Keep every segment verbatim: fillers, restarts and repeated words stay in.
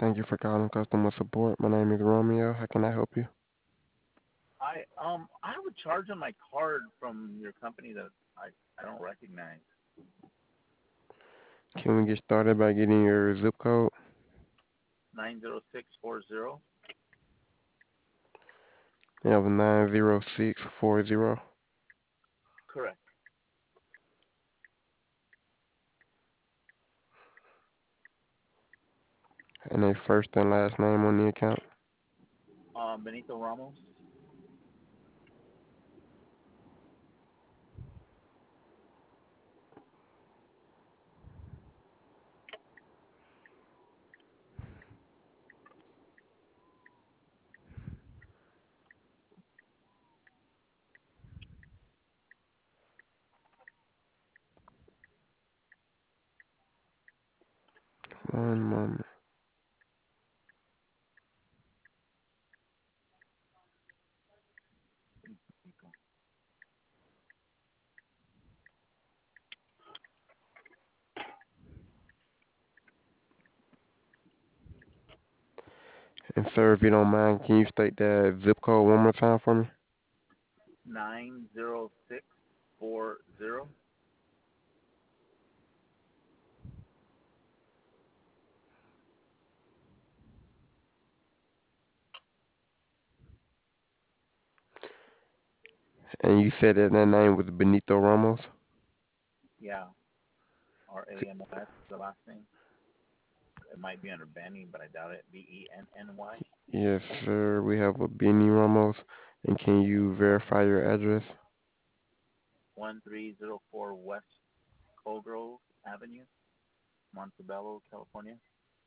Thank you for calling customer support. My name is Romeo. How can I help you? I um I have a charge on my card from your company that I I don't recognize. Can we get started by getting your zip code? Nine zero six four zero. You have nine zero six four zero. Correct. And a first and last name on the account. Um, Benito Ramos. One moment. And sir, if you don't mind, can you state that zip code one more time for me? Nine zero six four zero. And you said that that name was Benito Ramos? Yeah. R A M O S is the last name. It might be under Benny, but I doubt it. B E N N Y. Yes, sir. We have a Benny Ramos. And can you verify your address? One three zero four West Colgrove Avenue, Montebello, California.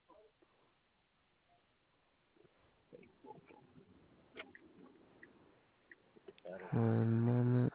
One moment.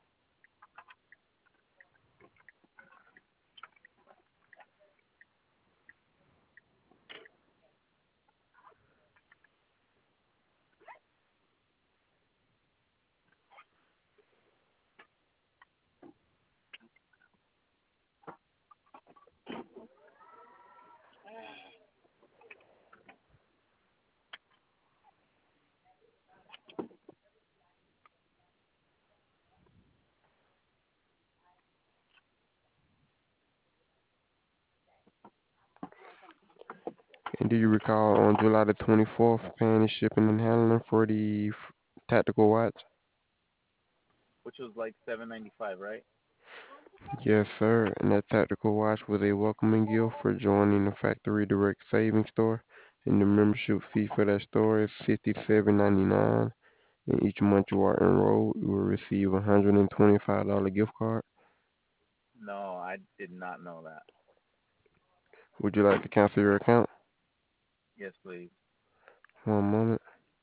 And do you recall on July the twenty-fourth paying the shipping and handling for the f- tactical watch? Which was like seven ninety five, right? Yes, sir. And that tactical watch was a welcoming gift for joining the Factory Direct Savings Store. And the membership fee for that store is fifty-seven ninety-nine. And each month you are enrolled, you will receive a one hundred twenty-five dollars gift card. No, I did not know that. Would you like to cancel your account? Yes, please. One moment.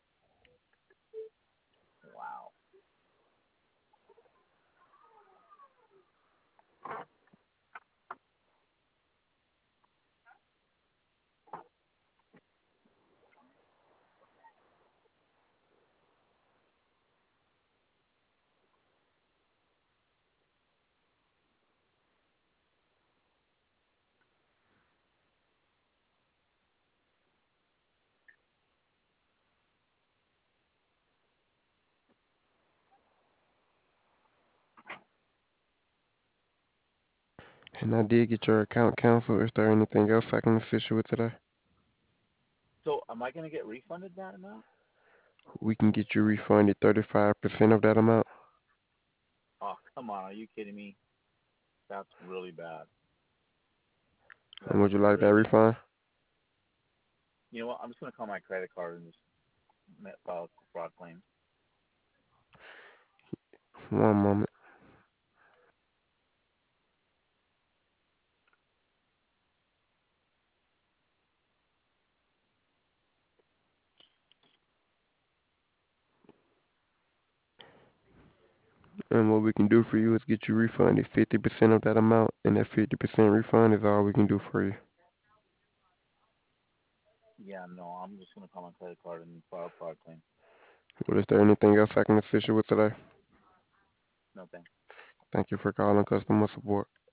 Wow. And I did get your account canceled. Is there anything else I can assist you with today? So, am I gonna get refunded that amount? We can get you refunded thirty-five percent of that amount. Oh, come on. Are you kidding me? That's really bad. And That's would you like that really bad. refund? You know what? I'm just gonna call my credit card and just ma- file a fraud claim. One moment. And what we can do for you is get you refunded fifty percent of that amount, and that fifty percent refund is all we can do for you. Yeah, no, I'm just gonna call my credit card and file a fraud claim. Well, is there anything else I can assist you with today? No thanks. Thank you for calling customer support.